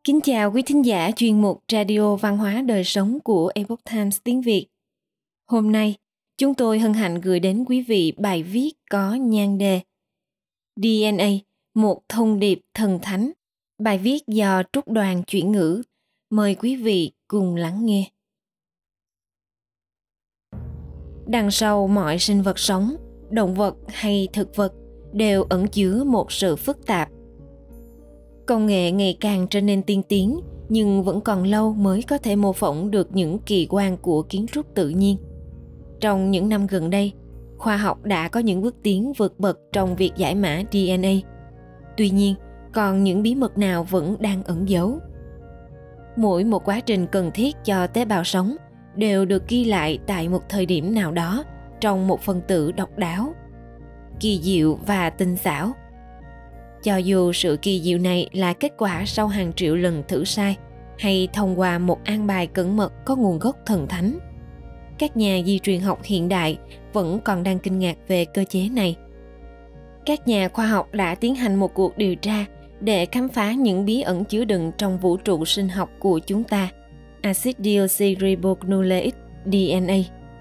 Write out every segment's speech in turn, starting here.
Kính chào quý thính giả chuyên mục Radio Văn hóa Đời Sống của Epoch Times tiếng Việt. Hôm nay, chúng tôi hân hạnh gửi đến quý vị bài viết có nhan đề DNA, một thông điệp thần thánh. Bài viết do Trúc Đoàn chuyển ngữ. Mời quý vị cùng lắng nghe. Đằng sau mọi sinh vật sống, động vật hay thực vật đều ẩn chứa một sự phức tạp. Công nghệ ngày càng trở nên tiên tiến, nhưng vẫn còn lâu mới có thể mô phỏng được những kỳ quan của kiến trúc tự nhiên. Trong những năm gần đây, khoa học đã có những bước tiến vượt bậc trong việc giải mã DNA. Tuy nhiên, còn những bí mật nào vẫn đang ẩn giấu. Mỗi một quá trình cần thiết cho tế bào sống đều được ghi lại tại một thời điểm nào đó trong một phân tử độc đáo, kỳ diệu và tinh xảo. Cho dù sự kỳ diệu này là kết quả sau hàng triệu lần thử sai hay thông qua một an bài cẩn mật có nguồn gốc thần thánh, các nhà di truyền học hiện đại vẫn còn đang kinh ngạc về cơ chế này. Các nhà khoa học đã tiến hành một cuộc điều tra để khám phá những bí ẩn chứa đựng trong vũ trụ sinh học của chúng ta, acid deoxyribonucleic DNA.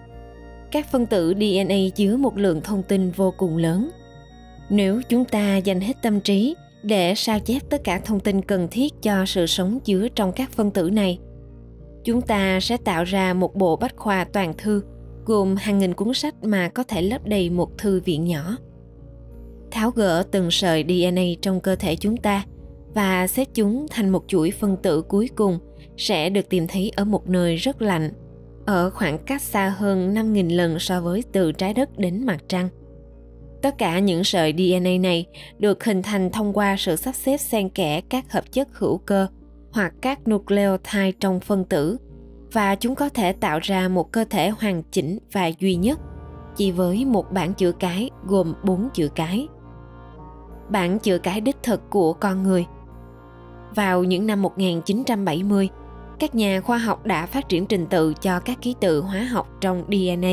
Các phân tử DNA chứa một lượng thông tin vô cùng lớn. Nếu chúng ta dành hết tâm trí để sao chép tất cả thông tin cần thiết cho sự sống chứa trong các phân tử này, chúng ta sẽ tạo ra một bộ bách khoa toàn thư gồm hàng nghìn cuốn sách mà có thể lấp đầy một thư viện nhỏ. Tháo gỡ từng sợi DNA trong cơ thể chúng ta và xếp chúng thành một chuỗi phân tử cuối cùng sẽ được tìm thấy ở một nơi rất lạnh, ở khoảng cách xa hơn 5.000 lần so với từ trái đất đến mặt trăng. Tất cả những sợi DNA này được hình thành thông qua sự sắp xếp xen kẽ các hợp chất hữu cơ hoặc các nucleotide trong phân tử, và chúng có thể tạo ra một cơ thể hoàn chỉnh và duy nhất chỉ với một bảng chữ cái gồm 4 chữ cái. Bảng chữ cái đích thực của con người. Vào những năm 1970, các nhà khoa học đã phát triển trình tự cho các ký tự hóa học trong DNA.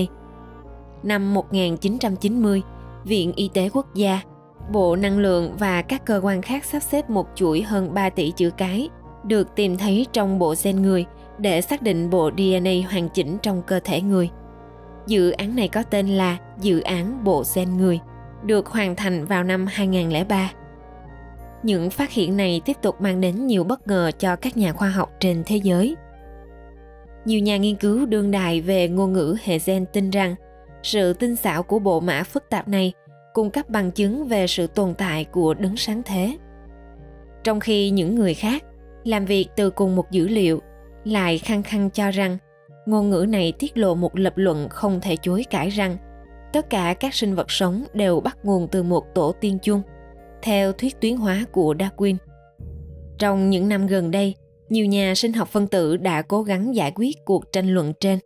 Năm 1990, Viện Y tế Quốc gia, Bộ Năng lượng và các cơ quan khác sắp xếp một chuỗi hơn 3 tỷ chữ cái được tìm thấy trong bộ gen người để xác định bộ DNA hoàn chỉnh trong cơ thể người. Dự án này có tên là Dự án Bộ Gen Người, được hoàn thành vào năm 2003. Những phát hiện này tiếp tục mang đến nhiều bất ngờ cho các nhà khoa học trên thế giới. Nhiều nhà nghiên cứu đương đại về ngôn ngữ hệ gen tin rằng sự tinh xảo của bộ mã phức tạp này cung cấp bằng chứng về sự tồn tại của đấng sáng thế. Trong khi những người khác làm việc từ cùng một dữ liệu lại khăng khăng cho rằng ngôn ngữ này tiết lộ một lập luận không thể chối cãi rằng tất cả các sinh vật sống đều bắt nguồn từ một tổ tiên chung, theo thuyết tuyến hóa của Darwin. Trong những năm gần đây, nhiều nhà sinh học phân tử đã cố gắng giải quyết cuộc tranh luận trên.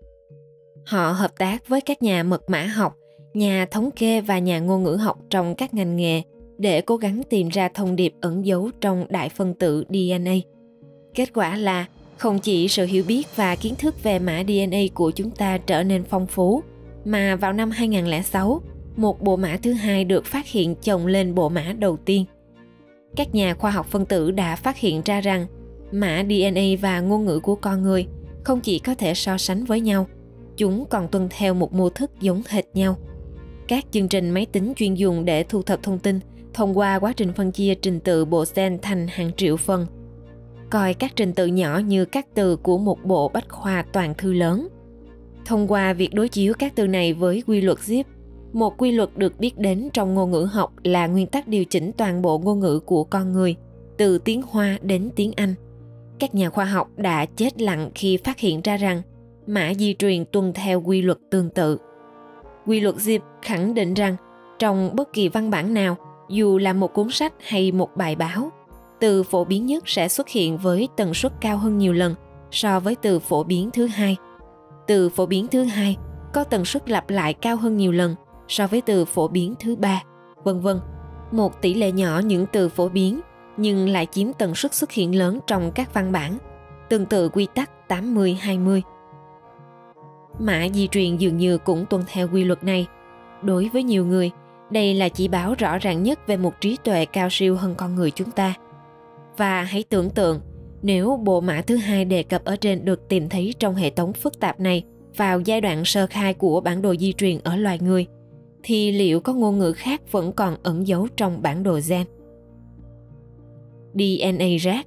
Họ hợp tác với các nhà mật mã học, nhà thống kê và nhà ngôn ngữ học trong các ngành nghề để cố gắng tìm ra thông điệp ẩn giấu trong đại phân tử DNA. Kết quả là không chỉ sự hiểu biết và kiến thức về mã DNA của chúng ta trở nên phong phú, mà vào năm 2006, một bộ mã thứ hai được phát hiện chồng lên bộ mã đầu tiên. Các nhà khoa học phân tử đã phát hiện ra rằng mã DNA và ngôn ngữ của con người không chỉ có thể so sánh với nhau, chúng còn tuân theo một mô thức giống hệt nhau. Các chương trình máy tính chuyên dùng để thu thập thông tin thông qua quá trình phân chia trình tự bộ gen thành hàng triệu phần, coi các trình tự nhỏ như các từ của một bộ bách khoa toàn thư lớn. Thông qua việc đối chiếu các từ này với quy luật Zip, một quy luật được biết đến trong ngôn ngữ học là nguyên tắc điều chỉnh toàn bộ ngôn ngữ của con người, từ tiếng Hoa đến tiếng Anh, các nhà khoa học đã chết lặng khi phát hiện ra rằng mã di truyền tuân theo quy luật tương tự. Quy luật Zip khẳng định rằng trong bất kỳ văn bản nào, dù là một cuốn sách hay một bài báo, từ phổ biến nhất sẽ xuất hiện với tần suất cao hơn nhiều lần so với từ phổ biến thứ hai. Từ phổ biến thứ hai có tần suất lặp lại cao hơn nhiều lần so với từ phổ biến thứ ba, vân vân. Một tỷ lệ nhỏ những từ phổ biến nhưng lại chiếm tần suất xuất hiện lớn trong các văn bản, tương tự quy tắc 80-20. Mã di truyền dường như cũng tuân theo quy luật này. Đối với nhiều người, đây là chỉ báo rõ ràng nhất về một trí tuệ cao siêu hơn con người chúng ta. Và hãy tưởng tượng, Nếu bộ mã thứ hai đề cập ở trên được tìm thấy trong hệ thống phức tạp này vào giai đoạn sơ khai của bản đồ di truyền ở loài người, thì liệu có ngôn ngữ khác vẫn còn ẩn giấu trong bản đồ gen? DNA rác.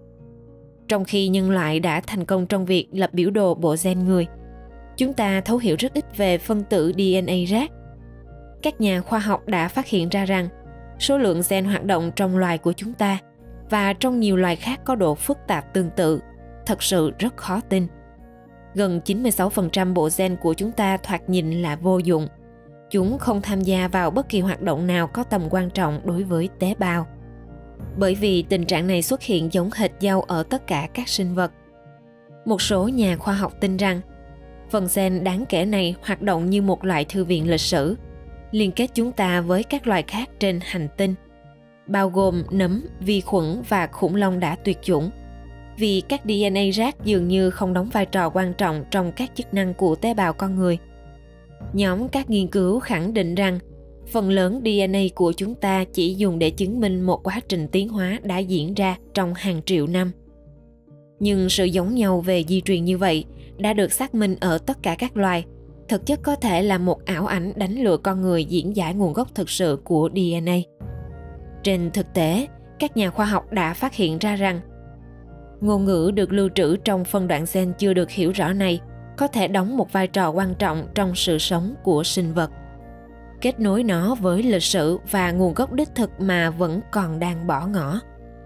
Trong khi nhân loại đã thành công trong việc lập biểu đồ bộ gen người, chúng ta thấu hiểu rất ít về phân tử DNA rác. Các nhà khoa học đã phát hiện ra rằng số lượng gen hoạt động trong loài của chúng ta và trong nhiều loài khác có độ phức tạp tương tự, thật sự rất khó tin. Gần 96% bộ gen của chúng ta thoạt nhìn là vô dụng. Chúng không tham gia vào bất kỳ hoạt động nào có tầm quan trọng đối với tế bào. Bởi vì tình trạng này xuất hiện giống hệt nhau ở tất cả các sinh vật. Một số nhà khoa học tin rằng phần gen đáng kể này hoạt động như một loại thư viện lịch sử, liên kết chúng ta với các loài khác trên hành tinh, bao gồm nấm, vi khuẩn và khủng long đã tuyệt chủng. Vì các DNA rác dường như không đóng vai trò quan trọng trong các chức năng của tế bào con người. Nhóm các nghiên cứu khẳng định rằng phần lớn DNA của chúng ta chỉ dùng để chứng minh một quá trình tiến hóa đã diễn ra trong hàng triệu năm. Nhưng sự giống nhau về di truyền như vậy đã được xác minh ở tất cả các loài, thực chất có thể là một ảo ảnh đánh lừa con người diễn giải nguồn gốc thực sự của DNA. Trên thực tế, các nhà khoa học đã phát hiện ra rằng ngôn ngữ được lưu trữ trong phân đoạn gen chưa được hiểu rõ này có thể đóng một vai trò quan trọng trong sự sống của sinh vật, kết nối nó với lịch sử và nguồn gốc đích thực mà vẫn còn đang bỏ ngỏ.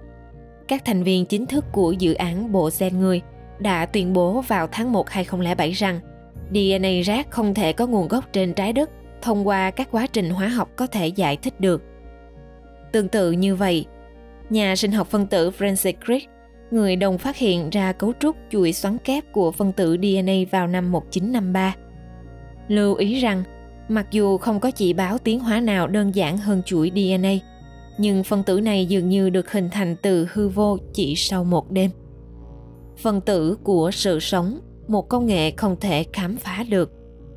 Các thành viên chính thức của dự án bộ gen người đã tuyên bố vào tháng 1 2007 rằng DNA rác không thể có nguồn gốc trên trái đất thông qua các quá trình hóa học có thể giải thích được. Tương tự như vậy, nhà sinh học phân tử Francis Crick, người đồng phát hiện ra cấu trúc chuỗi xoắn kép của phân tử DNA vào năm 1953, lưu ý rằng mặc dù không có chỉ báo tiến hóa nào đơn giản hơn chuỗi DNA, nhưng phân tử này dường như được hình thành từ hư vô chỉ sau một đêm. Phân tử của sự sống, một công nghệ không thể khám phá được.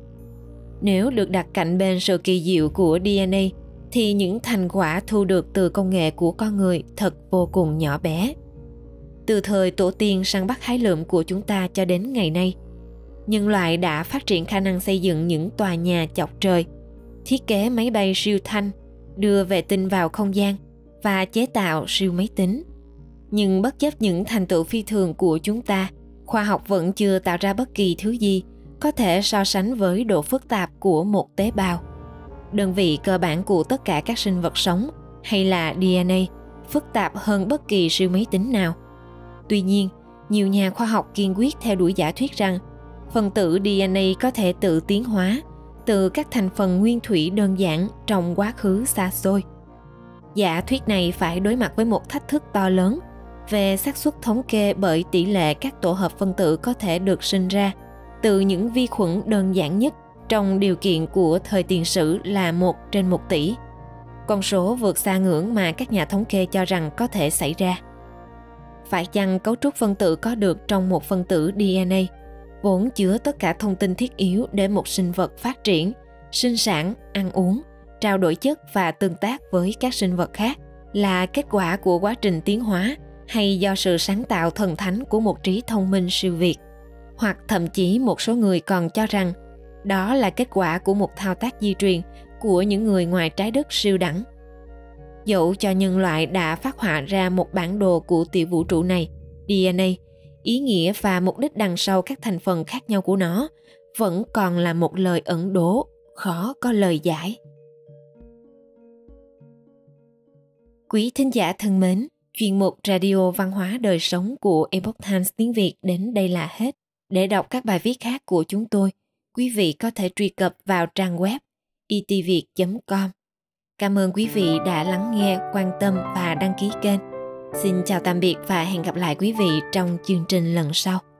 Nếu được đặt cạnh bên sự kỳ diệu của DNA, thì những thành quả thu được từ công nghệ của con người thật vô cùng nhỏ bé. Từ thời tổ tiên săn bắt hái lượm của chúng ta cho đến ngày nay, nhân loại đã phát triển khả năng xây dựng những tòa nhà chọc trời, thiết kế máy bay siêu thanh, đưa vệ tinh vào không gian và chế tạo siêu máy tính. Nhưng bất chấp những thành tựu phi thường của chúng ta, khoa học vẫn chưa tạo ra bất kỳ thứ gì có thể so sánh với độ phức tạp của một tế bào, đơn vị cơ bản của tất cả các sinh vật sống, hay là DNA, phức tạp hơn bất kỳ siêu máy tính nào. Tuy nhiên, nhiều nhà khoa học kiên quyết theo đuổi giả thuyết rằng phân tử DNA có thể tự tiến hóa từ các thành phần nguyên thủy đơn giản trong quá khứ xa xôi. Giả thuyết này phải đối mặt với một thách thức to lớn về xác suất thống kê, bởi tỷ lệ các tổ hợp phân tử có thể được sinh ra từ những vi khuẩn đơn giản nhất trong điều kiện của thời tiền sử là 1/1 tỷ. Con số vượt xa ngưỡng mà các nhà thống kê cho rằng có thể xảy ra. Phải chăng cấu trúc phân tử có được trong một phân tử DNA vốn chứa tất cả thông tin thiết yếu để một sinh vật phát triển, sinh sản, ăn uống, trao đổi chất và tương tác với các sinh vật khác là kết quả của quá trình tiến hóa, hay do sự sáng tạo thần thánh của một trí thông minh siêu việt? Hoặc thậm chí một số người còn cho rằng đó là kết quả của một thao tác di truyền của những người ngoài trái đất siêu đẳng. Dẫu cho nhân loại đã phát họa ra một bản đồ của tiểu vũ trụ này, DNA, ý nghĩa và mục đích đằng sau các thành phần khác nhau của nó vẫn còn là một lời ẩn đố, khó có lời giải. Quý thính giả thân mến, chuyên mục Radio Văn hóa Đời Sống của Epoch Times tiếng Việt đến đây là hết. Để đọc các bài viết khác của chúng tôi, quý vị có thể truy cập vào trang web itviet.com. Cảm ơn quý vị đã lắng nghe, quan tâm và đăng ký kênh. Xin chào tạm biệt và hẹn gặp lại quý vị trong chương trình lần sau.